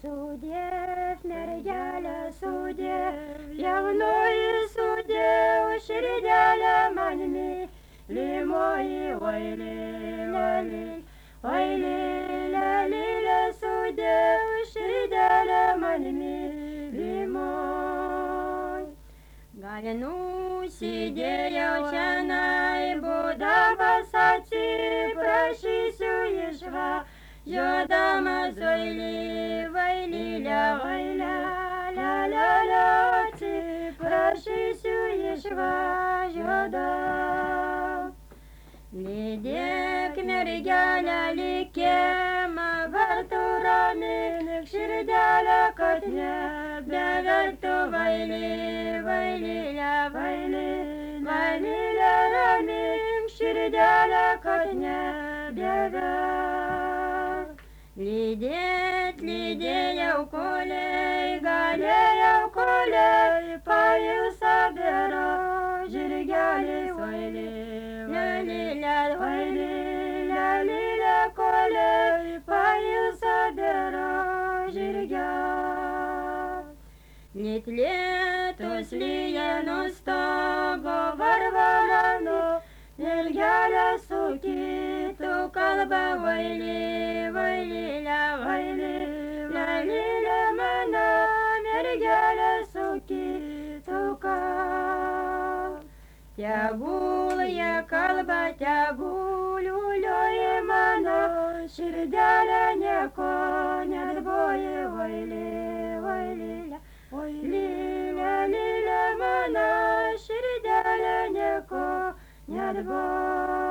Sudėv, mergelė, sudėv, jaunoji sudėv, širdelė man mylimoji, oi lėlė, oi lėlė, sudėv, širdelė man mylimoji. Gal nusidėjau čionai, būdamas atsiprašysiu išvažiuodamas, oi lėlė, atsiprašysiu išvažiuodamas. Lydėk mergelę likimą, kartu ramink širdelę, kad nebeverktų, vai lėlė, ramink širdelę, kad nebeverktų. Lydėjau koliai, galėjau koliai, pails abėro žirgeliai, oi lėlė, koliai, pails abėro žirgeliai. Lyg lietus lyja nustogo, varva mano mergelė su kitu kalba, oi lėlė, mano mergelė su kitu kalba. Tegul jie kalba, tegul liulioja, mano širdelė nieko nedvoja, oi lėlė, mano širdelė nieko nedvoja.